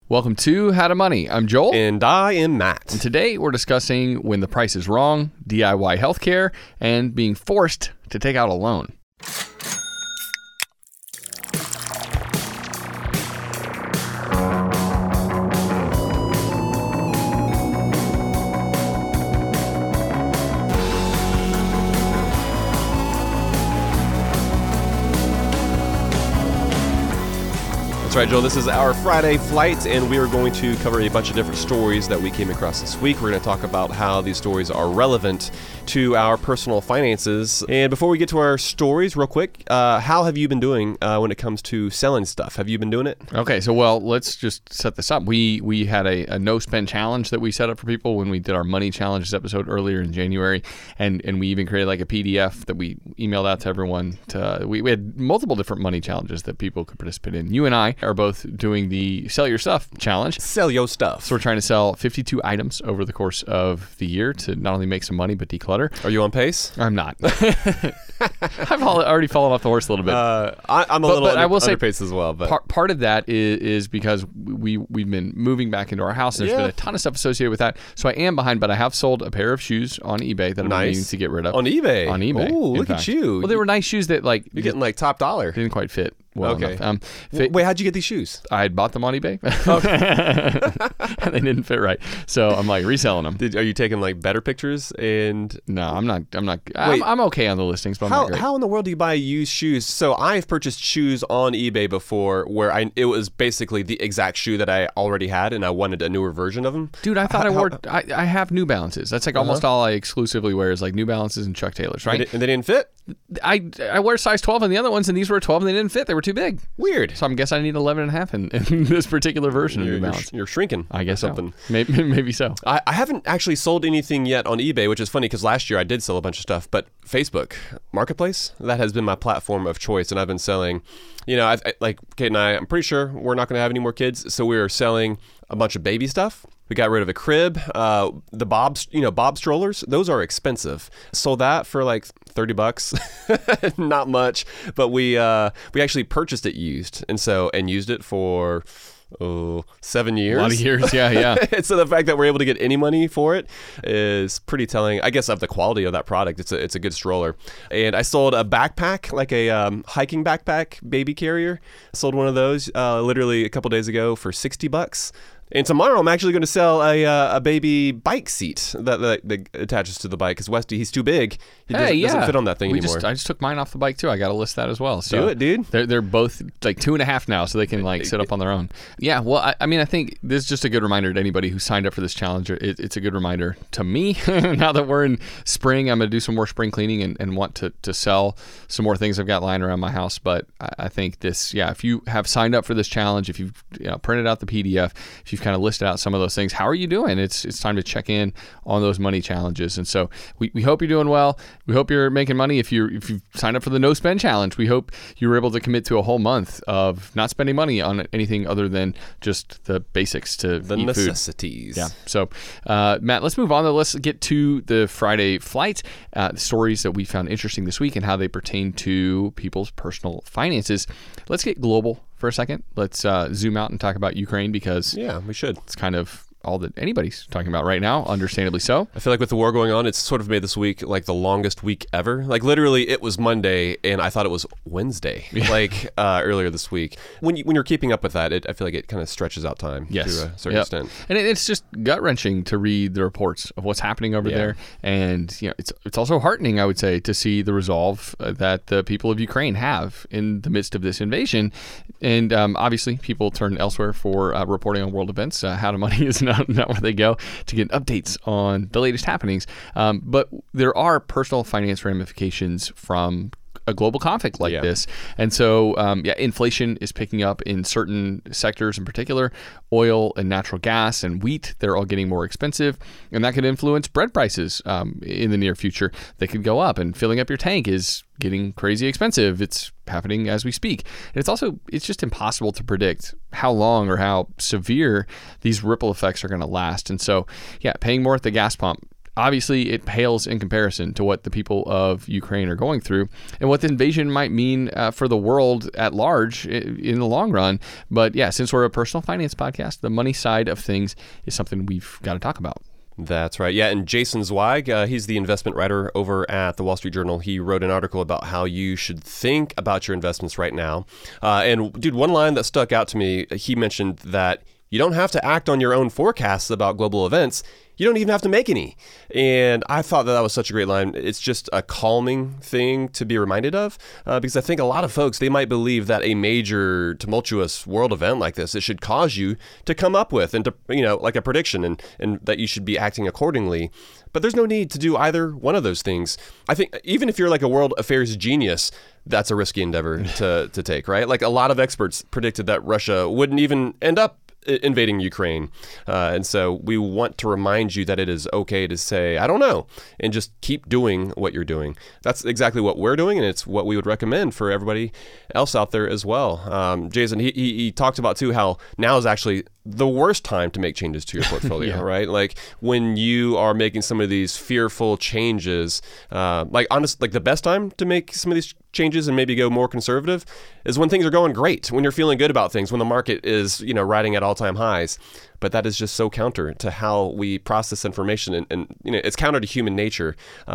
Welcome to How to Money. I'm Joel. And I am Matt. And today we're discussing when the price is wrong, DIY healthcare, and being forced to take out a loan. That's right, Joel. This is our Friday flight, and we are going to cover a bunch of different stories that we came across this week. We're going to talk about how these stories are relevant to our personal finances. And before we get to our stories, real quick, how have you been doing when it comes to selling stuff? Have you been doing it? Okay, so let's just set this up. We had a no-spend challenge that we set up for people when we did our money challenges episode earlier in January, and we even created like a PDF that we emailed out to everyone. We had multiple different money challenges that people could participate in. You and I are both doing the Sell Your Stuff challenge. Sell your stuff. So we're trying to sell 52 items over the course of the year to not only make some money, but declutter. Are you on pace? I'm not. I've already fallen off the horse a little bit. I'm a little under pace as well. But part of that is because we've been moving back into our house, and there's been a ton of stuff associated with that. So I am behind, but I have sold a pair of shoes on eBay that I'm needing to get rid of. On eBay? On eBay. Ooh, look at you. Well, they were nice shoes that you're getting like top dollar. Didn't quite fit. Well okay. Enough. Wait, how'd you get these shoes? I had bought them on eBay. Okay. And they didn't fit right. So I'm like reselling them. Are you taking like better pictures? And no, I'm not. I'm okay on the listings, but I'm not great. How in the world do you buy used shoes? So I've purchased shoes on eBay before where it was basically the exact shoe that I already had and I wanted a newer version of them. Dude, I thought I have New Balances. That's like almost all I exclusively wear is like New Balances and Chuck Taylors, right? And they didn't fit? I wear size 12 on the other ones, and these were 12 and they didn't fit. They were too big. Weird. So I guess I need 11 and a half in this particular version of New Balance. You're shrinking. I guess something. So. Maybe so. I haven't actually sold anything yet on eBay, which is funny because last year I did sell a bunch of stuff. But Facebook Marketplace, that has been my platform of choice, and I've been selling. Like Kate and I'm pretty sure we're not going to have any more kids, so we are selling a bunch of baby stuff. We got rid of a crib, the Bob strollers. Those are expensive. Sold that for like $30, not much. But we actually purchased it used, and used it for 7 years. A lot of years, yeah. And so the fact that we're able to get any money for it is pretty telling, I guess, of the quality of that product. It's a good stroller. And I sold a backpack, like a hiking backpack baby carrier. Sold one of those literally a couple days ago for $60. And tomorrow I'm actually going to sell a baby bike seat that attaches to the bike because Westy, he's too big. He doesn't fit on that thing anymore. I just took mine off the bike too. I got to list that as well. So do it, dude. They're both like 2.5 now, so they can like sit up on their own. Yeah, well, I think this is just a good reminder to anybody who signed up for this challenge. It's a good reminder to me now that we're in spring. I'm going to do some more spring cleaning and want to sell some more things I've got lying around my house. But I think this, if you have signed up for this challenge, if you've printed out the PDF, if you've kind of listed out some of those things, how are you doing? It's time to check in on those money challenges. And so we hope you're doing well. We hope you're making money. If you've signed up for the no spend challenge, we hope you were able to commit to a whole month of not spending money on anything other than just the basics to the eat necessities. Food. Yeah. So Matt, let's move on. Let's get to the Friday flight, stories that we found interesting this week and how they pertain to people's personal finances. Let's get global for a second. Let's zoom out and talk about Ukraine because we should. It's kind of all that anybody's talking about right now, understandably so. I feel like with the war going on, it's sort of made this week like the longest week ever. Like literally it was Monday and I thought it was Wednesday, earlier this week. When you're keeping up with that, I feel like it kind of stretches out time to a certain extent. And it's just gut-wrenching to read the reports of what's happening over there. And it's also heartening, I would say, to see the resolve that the people of Ukraine have in the midst of this invasion. And obviously, people turn elsewhere for reporting on world events. How to Money is not where they go to get updates on the latest happenings. But there are personal finance ramifications from a global conflict like this. And so, inflation is picking up in certain sectors in particular. Oil and natural gas and wheat, they're all getting more expensive. And that could influence bread prices in the near future. They could go up, and filling up your tank is getting crazy expensive. It's happening as we speak. And it's just impossible to predict how long or how severe these ripple effects are going to last. And so, paying more at the gas pump, obviously it pales in comparison to what the people of Ukraine are going through and what the invasion might mean for the world at large in the long run. But yeah, since we're a personal finance podcast, the money side of things is something we've got to talk about. That's right. Yeah, and Jason Zweig, he's the investment writer over at the Wall Street Journal. He wrote an article about how you should think about your investments right now. And dude, one line that stuck out to me, he mentioned that you don't have to act on your own forecasts about global events. You don't even have to make any. And I thought that was such a great line. It's just a calming thing to be reminded of, because I think a lot of folks, they might believe that a major tumultuous world event like this, it should cause you to come up with and to, like a prediction and that you should be acting accordingly. But there's no need to do either one of those things. I think even if you're like a world affairs genius, that's a risky endeavor to take, right? Like a lot of experts predicted that Russia wouldn't even end up invading Ukraine. And so we want to remind you that it is okay to say, I don't know, and just keep doing what you're doing. That's exactly what we're doing, and it's what we would recommend for everybody else out there as well. Jason, he talked about, too, how now is actually the worst time to make changes to your portfolio, yeah. Right? Like when you are making some of these fearful changes, like the best time to make some of these changes and maybe go more conservative is when things are going great, when you're feeling good about things, when the market is, riding at all-time highs. But that is just so counter to how we process information, and it's counter to human nature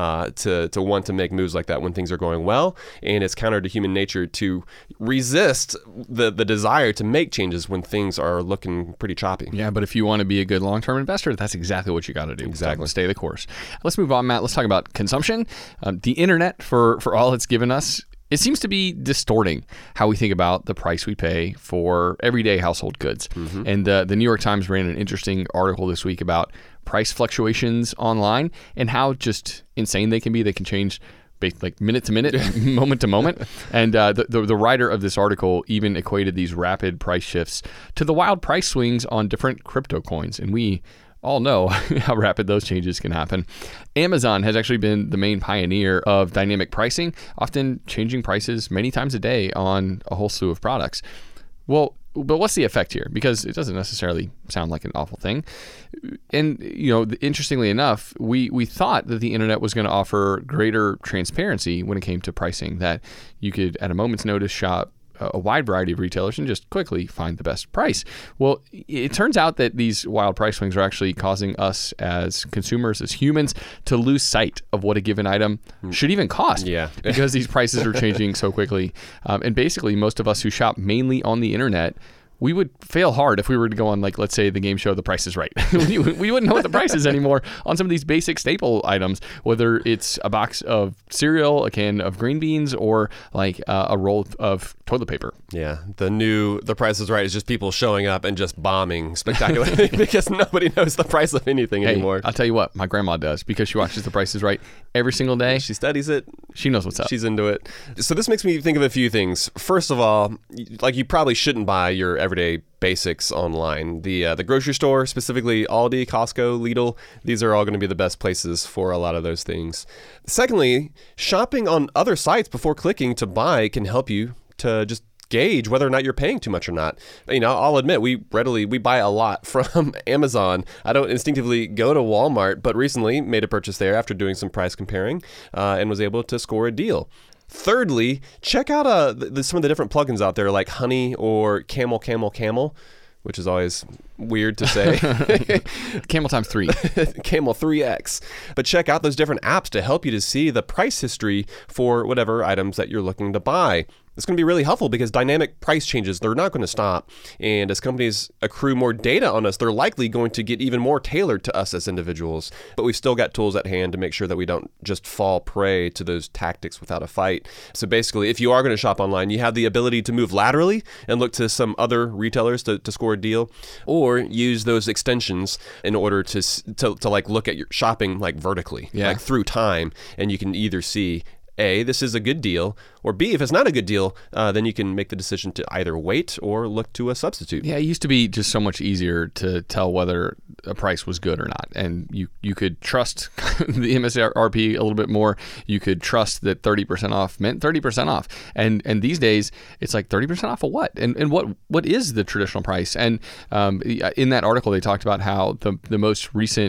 to want to make moves like that when things are going well, and it's counter to human nature to resist the desire to make changes when things are looking pretty choppy. Yeah, but if you want to be a good long-term investor, that's exactly what you got to do. Exactly. Stay the course. Let's move on, Matt. Let's talk about consumption. The internet, for all it's given us, it seems to be distorting how we think about the price we pay for everyday household goods. Mm-hmm. And the New York Times ran an interesting article this week about price fluctuations online and how just insane they can be. They can change like minute to minute, moment to moment. And the writer of this article even equated these rapid price shifts to the wild price swings on different crypto coins. And we all know how rapid those changes can happen. Amazon has actually been the main pioneer of dynamic pricing, often changing prices many times a day on a whole slew of products. Well, but what's the effect here? Because it doesn't necessarily sound like an awful thing. And, interestingly enough, we thought that the internet was going to offer greater transparency when it came to pricing, that you could, at a moment's notice, shop a wide variety of retailers and just quickly find the best price. Well, it turns out that these wild price swings are actually causing us as consumers, as humans, to lose sight of what a given item should even cost. Yeah. Because these prices are changing so quickly. And basically, most of us who shop mainly on the internet, we would fail hard if we were to go on, like, let's say the game show The Price is Right. we wouldn't know what the price is anymore on some of these basic staple items, whether it's a box of cereal, a can of green beans, or like a roll of toilet paper. Yeah, The Price is Right is just people showing up and just bombing spectacularly because nobody knows the price of anything anymore. I'll tell you what, my grandma does, because she watches The Price is Right every single day. She studies it. She knows what's up. She's into it. So this makes me think of a few things. First of all, like, you probably shouldn't buy your everyday basics online. The grocery store, specifically Aldi, Costco, Lidl, these are all going to be the best places for a lot of those things. Secondly, shopping on other sites before clicking to buy can help you to just gauge whether or not you're paying too much or not. I'll admit we buy a lot from Amazon. I don't instinctively go to Walmart, but recently made a purchase there after doing some price comparing and was able to score a deal. Thirdly, check out some of the different plugins out there like Honey or Camel, which is always weird to say. Camel times 3. Camel 3X. But check out those different apps to help you to see the price history for whatever items that you're looking to buy. It's going to be really helpful because dynamic price changes, they're not going to stop. And as companies accrue more data on us, they're likely going to get even more tailored to us as individuals. But we've still got tools at hand to make sure that we don't just fall prey to those tactics without a fight. So basically, if you are going to shop online, you have the ability to move laterally and look to some other retailers to score a deal, or use those extensions in order to like look at your shopping like vertically, like through time. And you can either see, A, this is a good deal, or B, if it's not a good deal, then you can make the decision to either wait or look to a substitute. Yeah, it used to be just so much easier to tell whether a price was good or not. And you could trust the MSRP a little bit more. You could trust that 30% off meant 30% off. And these days, it's like 30% off of what? And what is the traditional price? And in that article, they talked about how the most recent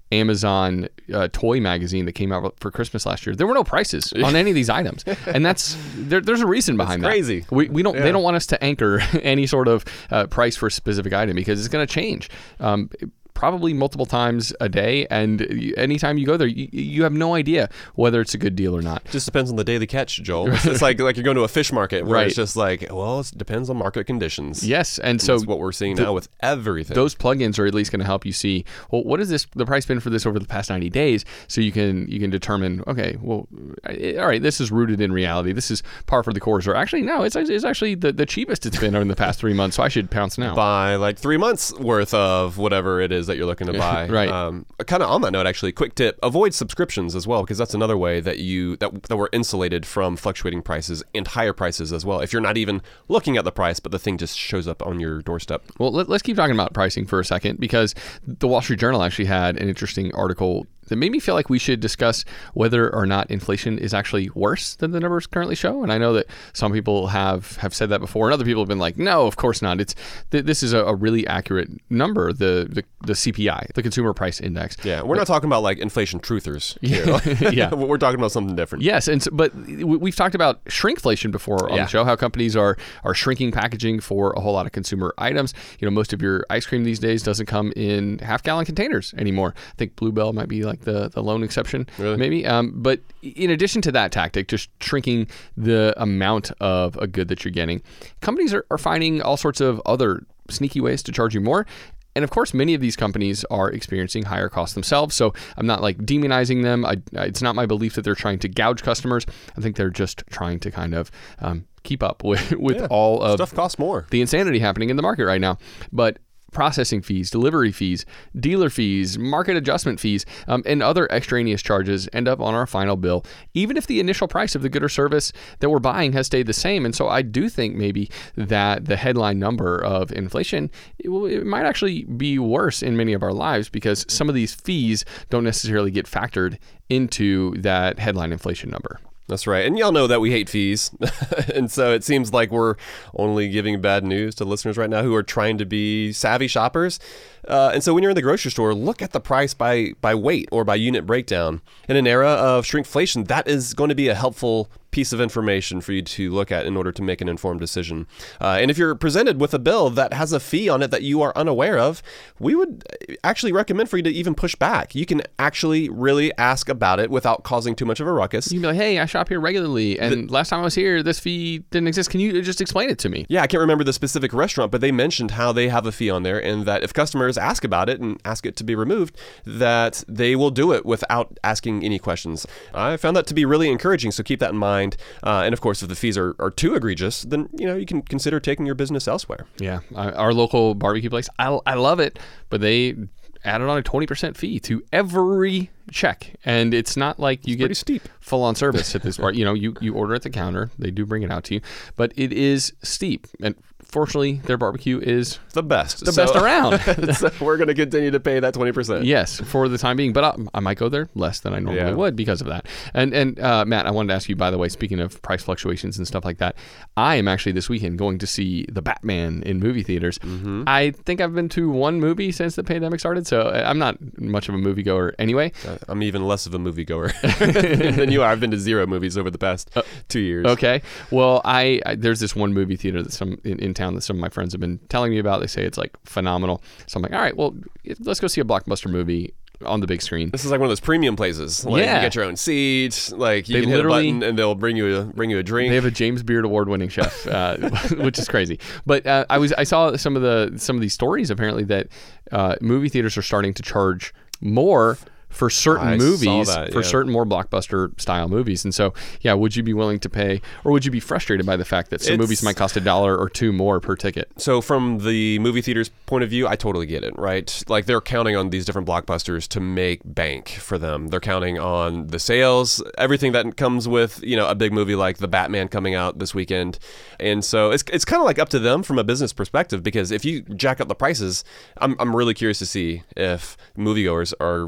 Amazon toy magazine that came out for Christmas last year, there were no prices on any of these items, and there's a reason behind that. Crazy. We don't. They don't want us to anchor any sort of price for a specific item because it's going to change. Probably multiple times a day, and anytime you go there, you have no idea whether it's a good deal or not. Just depends on the daily catch, Joel. It's like you're going to a fish market where it's just like, well, it depends on market conditions. Yes, and so that's what we're seeing now with everything. Those plugins are at least going to help you see, well, what is the price been for this over the past 90 days? So you can determine, okay, well, all right, this is rooted in reality. This is par for the course, or actually no, it's actually the cheapest it's been in the past 3 months. So I should pounce now. Buy like 3 months worth of whatever it is that you're looking to buy. Right. Kind of on that note, actually, quick tip: avoid subscriptions as well, because that's another way that that we're insulated from fluctuating prices and higher prices as well. If you're not even looking at the price, but the thing just shows up on your doorstep. Well, let's keep talking about pricing for a second, because the Wall Street Journal actually had an interesting article that made me feel like we should discuss whether or not inflation is actually worse than the numbers currently show. And I know that some people have said that before, and other people have been like, no, of course not. This is a really accurate number, the CPI, the Consumer Price Index. Yeah, we're not talking about like inflation truthers here. Yeah. We're talking about something different. Yes, but we've talked about shrinkflation before on the show, how companies are shrinking packaging for a whole lot of consumer items. Most of your ice cream these days doesn't come in half-gallon containers anymore. I think Bluebell might be like the lone exception, really? Maybe. But in addition to that tactic, just shrinking the amount of a good that you're getting, companies are finding all sorts of other sneaky ways to charge you more. And of course, many of these companies are experiencing higher costs themselves. So I'm not like demonizing them. It's not my belief that they're trying to gouge customers. I think they're just trying to kind of keep up with all of stuff costs more. The insanity happening in the market right now. But processing fees, delivery fees, dealer fees, market adjustment fees, and other extraneous charges end up on our final bill, even if the initial price of the good or service that we're buying has stayed the same. And so I do think maybe that the headline number of inflation, it might actually be worse in many of our lives, because some of these fees don't necessarily get factored into that headline inflation number. That's right. And y'all know that we hate fees. And so it seems like we're only giving bad news to listeners right now who are trying to be savvy shoppers. And so when you're in the grocery store, look at the price by weight or by unit breakdown. In an era of shrinkflation, that is going to be a helpful piece of information for you to look at in order to make an informed decision. And if you're presented with a bill that has a fee on it that you are unaware of, we would actually recommend for you to even push back. You can actually really ask about it without causing too much of a ruckus. You can be like, hey, I shop here regularly, and last time I was here, this fee didn't exist. Can you just explain it to me? Yeah, I can't remember the specific restaurant, but they mentioned how they have a fee on there, and that if customers ask about it and ask it to be removed, that they will do it without asking any questions. I found that to be really encouraging, so keep that in mind. And of course, if the fees are too egregious, then you can consider taking your business elsewhere. Yeah, our local barbecue place, I love it, but they added on a 20% fee to every check, and it's not like you get steep full-on service at this part. You order at the counter, they do bring it out to you, but it is steep. And fortunately, their barbecue is the best around. So we're going to continue to pay that 20%. Yes, for the time being, but I might go there less than I normally would because of that. And Matt, I wanted to ask you, by the way, speaking of price fluctuations and stuff like that, I am actually this weekend going to see The Batman in movie theaters. Mm-hmm. I think I've been to one movie since the pandemic started, so I'm not much of a moviegoer anyway. I'm even less of a moviegoer than you are. I've been to 0 movies over the past 2 years. Okay. Well, I there's this one movie theater that's in town that some of my friends have been telling me about. They say it's like phenomenal. So I'm like, all right, well, let's go see a blockbuster movie on the big screen. This is like one of those premium places. Like, you get your own seats. Like you can hit a button and they'll bring you a drink. They have a James Beard award-winning chef, which is crazy. But I saw some of these stories apparently that movie theaters are starting to charge more for certain movies, for certain more blockbuster style movies. And so, would you be willing to pay, or would you be frustrated by the fact that some movies might cost $1 or $2 more per ticket? So from the movie theater's point of view, I totally get it, right? Like they're counting on these different blockbusters to make bank for them. They're counting on the sales, everything that comes with, a big movie like The Batman coming out this weekend. And so it's kind of like up to them from a business perspective, because if you jack up the prices, I'm really curious to see if moviegoers are going to be willing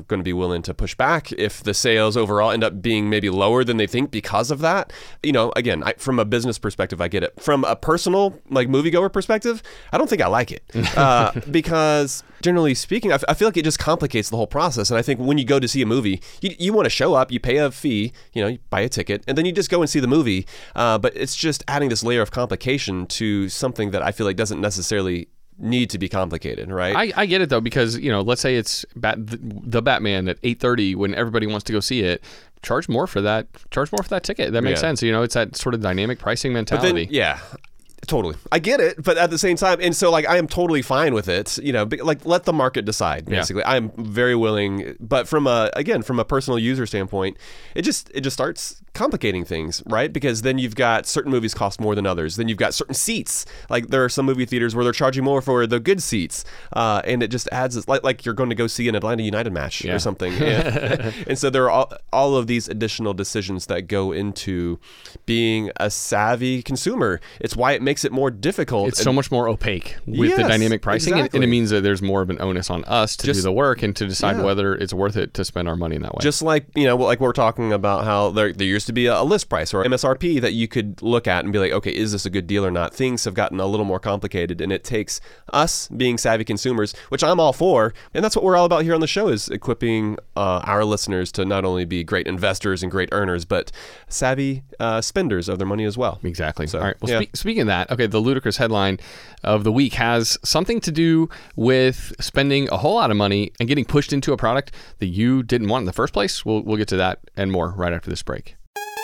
willing to push back if the sales overall end up being maybe lower than they think because of that. Again, from a business perspective, I get it. From a personal, like, moviegoer perspective, I don't think I like it because generally speaking, I feel like it just complicates the whole process. And I think when you go to see a movie, you want to show up, you pay a fee, you buy a ticket, and then you just go and see the movie. But it's just adding this layer of complication to something that I feel like doesn't necessarily need to be complicated, right? I get it though, because let's say it's the Batman at 8:30 when everybody wants to go see it. Charge more for that ticket. That makes sense. It's that sort of dynamic pricing mentality. But then, totally. I get it, but at the same time, and so like I am totally fine with it, like let the market decide, basically. I am very willing, but from a personal user standpoint, it just starts complicating things, right? Because then you've got certain movies cost more than others. Then you've got certain seats. Like there are some movie theaters where they're charging more for the good seats. And it just adds this, like you're going to go see an Atlanta United match or something. And so there are all of these additional decisions that go into being a savvy consumer. It's why it makes it more difficult. It's so much more opaque with the dynamic pricing. Exactly. And it means that there's more of an onus on us to do the work and to decide whether it's worth it to spend our money in that way. Just like, like we're talking about how there used to be a list price or MSRP that you could look at and be like, okay, is this a good deal or not? Things have gotten a little more complicated, and it takes us being savvy consumers, which I'm all for. And that's what we're all about here on the show, is equipping our listeners to not only be great investors and great earners, but savvy spenders of their money as well. Exactly. So, all right. Well, speaking of that, okay, the ludicrous headline of the week has something to do with spending a whole lot of money and getting pushed into a product that you didn't want in the first place. We'll get to that and more right after this break.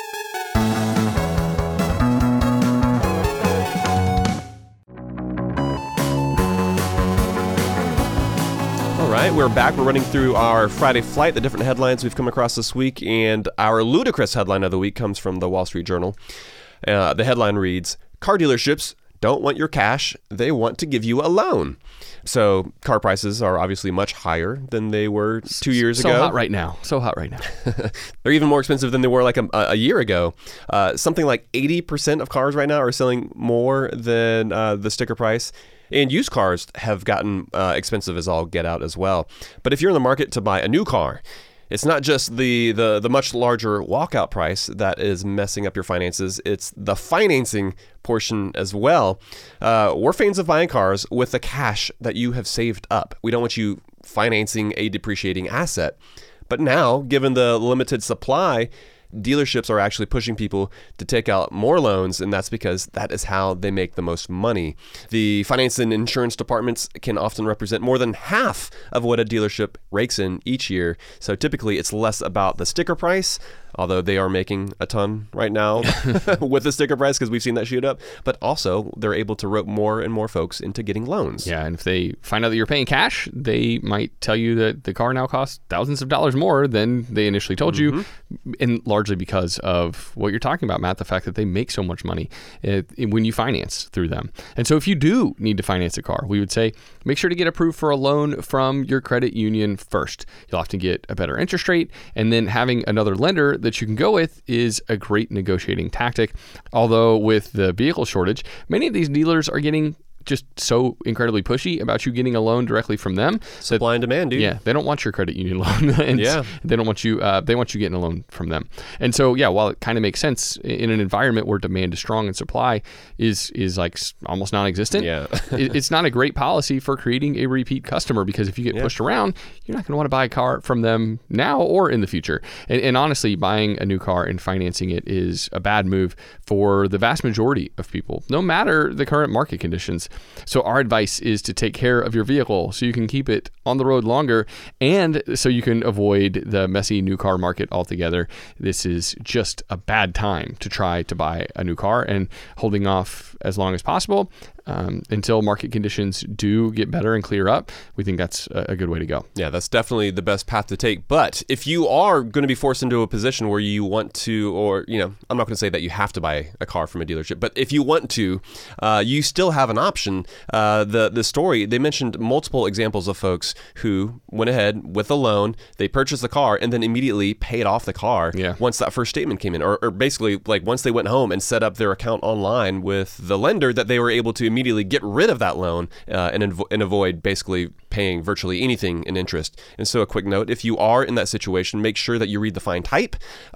All right, we're back. We're running through our Friday Flight, the different headlines we've come across this week, and our ludicrous headline of the week comes from the Wall Street Journal. The headline reads, "Car dealerships don't want your cash, they want to give you a loan." So car prices are obviously much higher than they were 2 years ago. So hot right now. They're even more expensive than they were like a year ago. Something like 80% of cars right now are selling more than the sticker price. And used cars have gotten expensive as all get out as well. But if you're in the market to buy a new car, it's not just the much larger walkout price that is messing up your finances. It's the financing portion as well. We're fans of buying cars with the cash that you have saved up. We don't want you financing a depreciating asset. But now, given the limited supply, dealerships are actually pushing people to take out more loans, and that's because that is how they make the most money. The finance and insurance departments can often represent more than half of what a dealership rakes in each year. So typically it's less about the sticker price, although they are making a ton right now with the sticker price because we've seen that shoot up, but also they're able to rope more and more folks into getting loans. Yeah, and if they find out that you're paying cash, they might tell you that the car now costs thousands of dollars more than they initially told you, and largely because of what you're talking about, Matt, the fact that they make so much money when you finance through them. And so if you do need to finance a car, we would say make sure to get approved for a loan from your credit union first. You'll have to get a better interest rate, and then having another lender that you can go with is a great negotiating tactic. Although with the vehicle shortage, many of these dealers are getting just so incredibly pushy about you getting a loan directly from them. Supply and demand, dude. Yeah, they don't want your credit union loan. And they don't want you. They want you getting a loan from them. And so, yeah, while it kind of makes sense in an environment where demand is strong and supply is like almost non-existent, it's not a great policy for creating a repeat customer, because if you get pushed around, you're not going to want to buy a car from them now or in the future. And honestly, buying a new car and financing it is a bad move for the vast majority of people, no matter the current market conditions. So our advice is to take care of your vehicle so you can keep it on the road longer, and so you can avoid the messy new car market altogether. This is just a bad time to try to buy a new car, and holding off as long as possible until market conditions do get better and clear up, we think that's a good way to go. Yeah, that's definitely the best path to take. But if you are going to be forced into a position where you want to, or, I'm not going to say that you have to buy a car from a dealership, but if you want to, you still have an option. The story, they mentioned multiple examples of folks who went ahead with a loan, they purchased the car, and then immediately paid off the car once that first statement came in, or basically like once they went home and set up their account online with the lender, that they were able to immediately get rid of that loan and avoid basically paying virtually anything in interest. And so a quick note, if you are in that situation, make sure that you read the fine type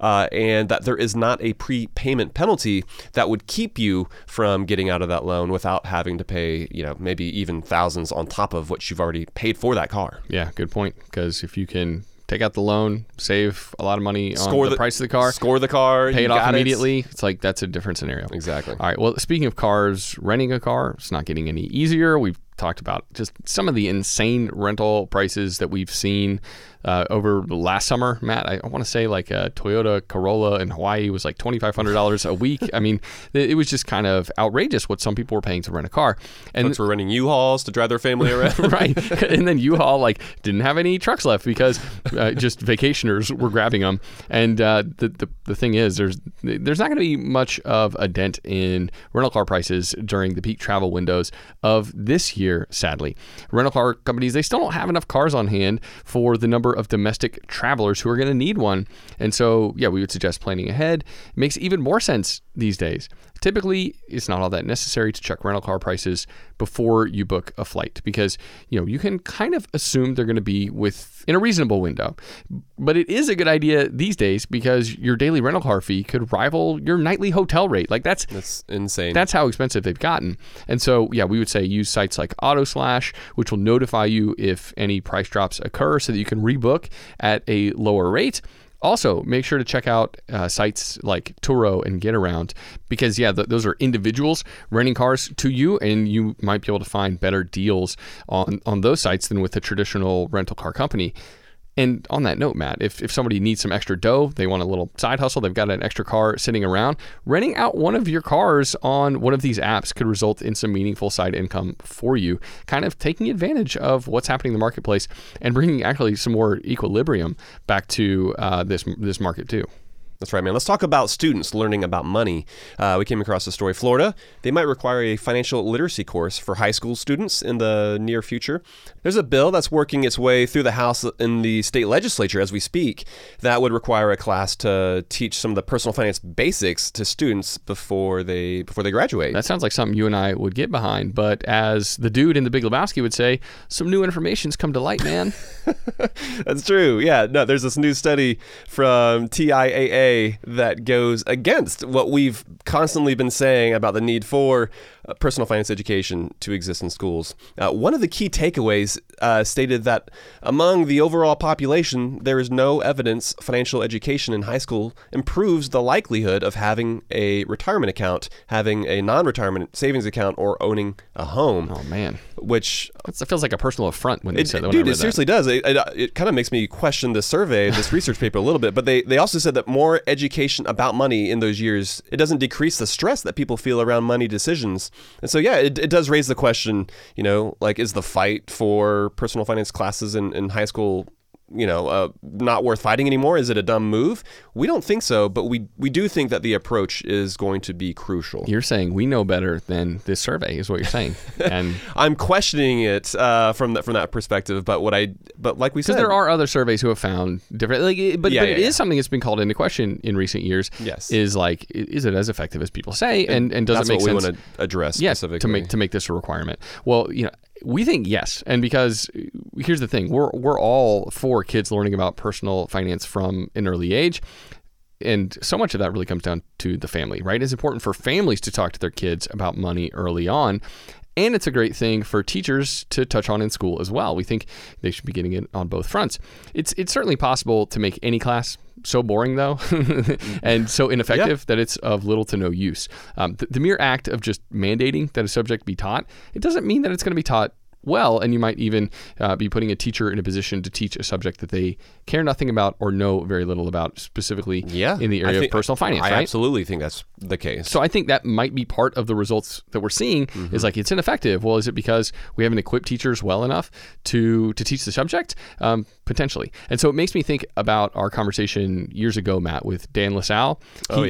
and that there is not a prepayment penalty that would keep you from getting out of that loan without having to pay, maybe even thousands on top of what you've already paid for that car. Yeah, good point. Because if you can take out the loan, save a lot of money on the price of the car, score the car, pay it off immediately. It's like that's a different scenario. Exactly. All right. Well, speaking of cars, renting a car, it's not getting any easier. We've talked about just some of the insane rental prices that we've seen over the last summer. Matt, I want to say like a Toyota Corolla in Hawaii was like $2,500 a week. I mean, it was just kind of outrageous what some people were paying to rent a car. And folks were renting U-Hauls to drive their family around. Right. And then U-Haul didn't have any trucks left because just vacationers were grabbing them. And the thing is, there's not going to be much of a dent in rental car prices during the peak travel windows of this year, sadly. Rental car companies, they still don't have enough cars on hand for the number of domestic travelers who are going to need one. And so, yeah, we would suggest planning ahead. It makes even more sense these days. Typically, it's not all that necessary to check rental car prices before you book a flight because, you can kind of assume they're going to be within a reasonable window. But it is a good idea these days because your daily rental car fee could rival your nightly hotel rate. That's insane. That's how expensive they've gotten. And so, yeah, we would say use sites like AutoSlash, which will notify you if any price drops occur so that you can rebook at a lower rate. Also, make sure to check out sites like Turo and Getaround because, yeah, those are individuals renting cars to you, and you might be able to find better deals on those sites than with a traditional rental car company. And on that note, Matt, if somebody needs some extra dough, they want a little side hustle, they've got an extra car sitting around, renting out one of your cars on one of these apps could result in some meaningful side income for you, kind of taking advantage of what's happening in the marketplace and bringing actually some more equilibrium back to this market too. That's right, man. Let's talk about students learning about money. We came across a story. Florida, they might require a financial literacy course for high school students in the near future. There's a bill that's working its way through the House in the state legislature as we speak that would require a class to teach some of the personal finance basics to students before they graduate. That sounds like something you and I would get behind, but as the dude in The Big Lebowski would say, some new information's come to light, man. That's true. Yeah, no, there's this new study from TIAA that goes against what we've constantly been saying about the need for personal finance education to exist in schools. One of the key takeaways stated that among the overall population, there is no evidence financial education in high school improves the likelihood of having a retirement account, having a non-retirement savings account, or owning a home. Oh, man. Which it feels like a personal affront when they said that. Dude, it seriously does. It kind of makes me question this survey, this research paper a little bit. But they also said that more education about money in those years, it doesn't decrease the stress that people feel around money decisions. And so, yeah, it does raise the question, is the fight for personal finance classes in high school, not worth fighting anymore? Is it a dumb move? We don't think so, but we do think that the approach is going to be crucial. You're saying we know better than this survey is what you're saying. And I'm questioning it from that perspective, but like we said, because there are other surveys who have found different, but it is something that's been called into question in recent years. Yes. Is it as effective as people say? And does it make sense? That's what we want to address specifically. to make this a requirement. Well, we think yes, and because here's the thing, we're all for kids learning about personal finance from an early age, and so much of that really comes down to the family, right? It's important for families to talk to their kids about money early on, and it's a great thing for teachers to touch on in school as well. We think they should be getting it on both fronts. It's certainly possible to make any class so boring, though, and so ineffective that it's of little to no use. The mere act of just mandating that a subject be taught, it doesn't mean that it's going to be taught well, and you might even be putting a teacher in a position to teach a subject that they care nothing about or know very little about, specifically in the area of personal finance. I absolutely think that's the case. So I think that might be part of the results that we're seeing is like it's ineffective. Well, is it because we haven't equipped teachers well enough to teach the subject? potentially. And so it makes me think about our conversation years ago, Matt, with Dan LaSalle.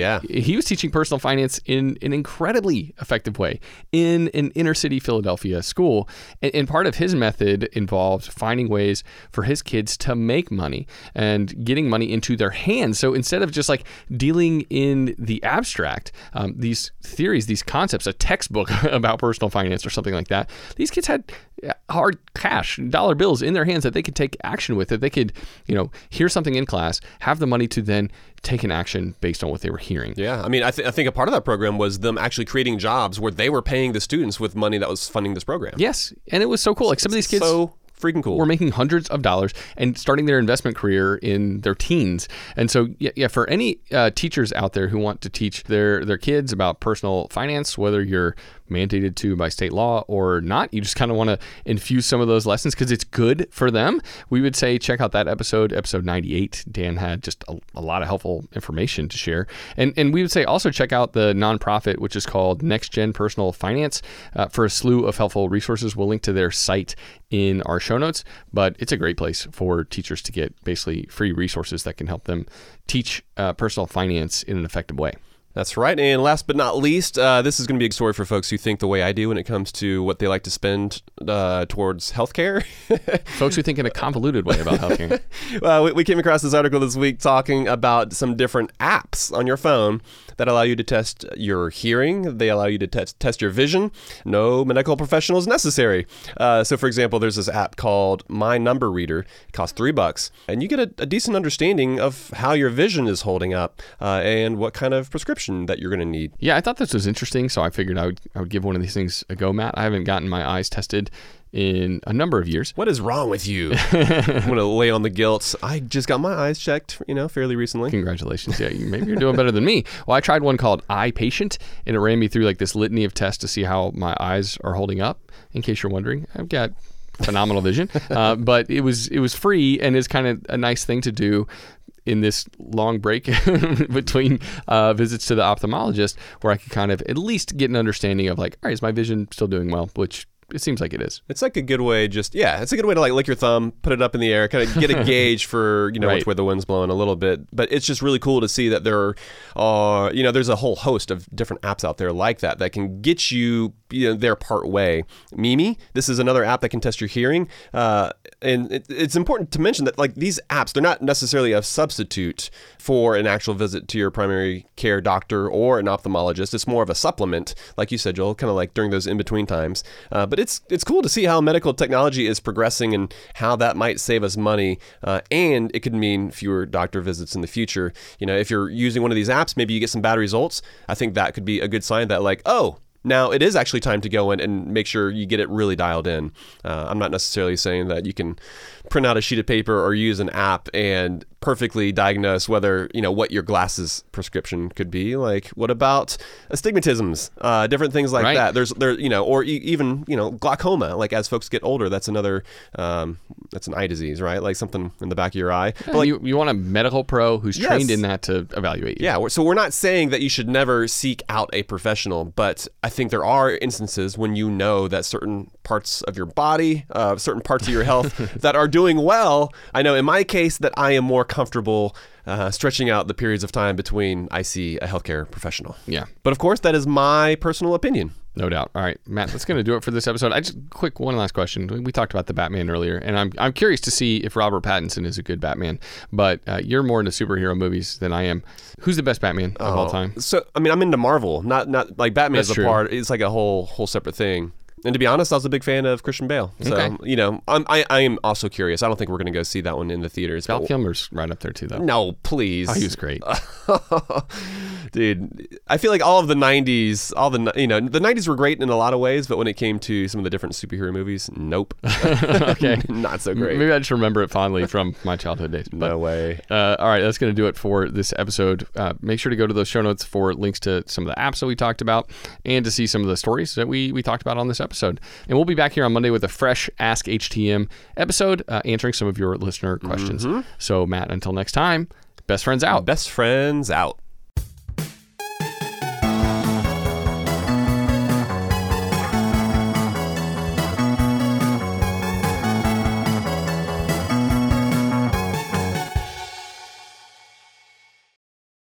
He was teaching personal finance in an incredibly effective way in an inner city Philadelphia school. And part of his method involved finding ways for his kids to make money and getting money into their hands. So instead of just like dealing in the abstract, these theories, these concepts, a textbook about personal finance or something like that, these kids had hard cash, dollar bills in their hands that they could take action with, that they could, hear something in class, have the money to then take an action based on what they were hearing. Yeah, I mean, I think a part of that program was them actually creating jobs where they were paying the students with money that was funding this program. Yes, and it was so cool. Like some of these kids freaking cool. We're making hundreds of dollars and starting their investment career in their teens. And so, for any teachers out there who want to teach their kids about personal finance, whether you're mandated to by state law or not, you just kind of want to infuse some of those lessons because it's good for them, we would say check out that episode 98. Dan had just a lot of helpful information to share. And we would say also check out the nonprofit, which is called Next Gen Personal Finance, for a slew of helpful resources. We'll link to their site in our show notes, but it's a great place for teachers to get basically free resources that can help them teach personal finance in an effective way. That's right. And last but not least, this is going to be a story for folks who think the way I do when it comes to what they like to spend towards healthcare. Folks who think in a convoluted way about healthcare. Well, we came across this article this week talking about some different apps on your phone that allow you to test your hearing. They allow you to test your vision. No medical professional is necessary. So, for example, there's this app called My Number Reader. It costs $3, and you get a decent understanding of how your vision is holding up and what kind of prescription that you're going to need. Yeah, I thought this was interesting, so I figured I would give one of these things a go, Matt. I haven't gotten my eyes tested in a number of years. What is wrong with you? I'm going to lay on the guilt. I just got my eyes checked, fairly recently. Congratulations. Yeah, maybe you're doing better than me. Well, I tried one called iPatient, and it ran me through like this litany of tests to see how my eyes are holding up. In case you're wondering, I've got phenomenal vision, but it was free and is kind of a nice thing to do in this long break between visits to the ophthalmologist, where I could kind of at least get an understanding of like, all right, is my vision still doing well? Which it seems like it is. It's like a good way it's a good way to like lick your thumb, put it up in the air, kind of get a gauge for, right, which way the wind's blowing a little bit. But it's just really cool to see that there are, there's a whole host of different apps out there like that can get you, there part way. Mimi, this is another app that can test your hearing. And it's important to mention that like these apps, they're not necessarily a substitute for an actual visit to your primary care doctor or an ophthalmologist. It's more of a supplement, like you said, Joel, kind of like during those in-between times. But it's cool to see how medical technology is progressing and how that might save us money. And it could mean fewer doctor visits in the future. If you're using one of these apps, maybe you get some bad results. I think that could be a good sign that like, oh, now it is actually time to go in and make sure you get it really dialed in. I'm not necessarily saying that you can print out a sheet of paper or use an app and perfectly diagnose whether, what your glasses prescription could be. Like, what about astigmatisms, different things like that. Or even, glaucoma, like as folks get older, that's another, that's an eye disease, right? Like something in the back of your eye. But like, you want a medical pro who's trained in that to evaluate you. Yeah. So we're not saying that you should never seek out a professional, but I think there are instances when that certain parts of your body, certain parts of your health that are doing well. I know in my case that I am more comfortable stretching out the periods of time between I see a healthcare professional. Yeah. But of course, that is my personal opinion. No doubt. All right, Matt, that's going to do it for this episode. One last question. We talked about the Batman earlier, and I'm curious to see if Robert Pattinson is a good Batman, but you're more into superhero movies than I am. Who's the best Batman of all time? So, I mean, I'm into Marvel, not like Batman is a part. It's like a whole separate thing. And to be honest, I was a big fan of Christian Bale. So, I am also curious. I don't think we're going to go see that one in the theaters. Val Kilmer's right up there too, though. No, please. Oh, he was great. Dude, I feel like all of the 90s, the 90s were great in a lot of ways, but when it came to some of the different superhero movies, nope. Okay. Not so great. Maybe I just remember it fondly from my childhood days. No way. All right, that's going to do it for this episode. Make sure to go to those show notes for links to some of the apps that we talked about and to see some of the stories that we talked about on this episode. And we'll be back here on Monday with a fresh Ask HTM episode, answering some of your listener questions. Mm-hmm. So, Matt, until next time, best friends out. Best friends out.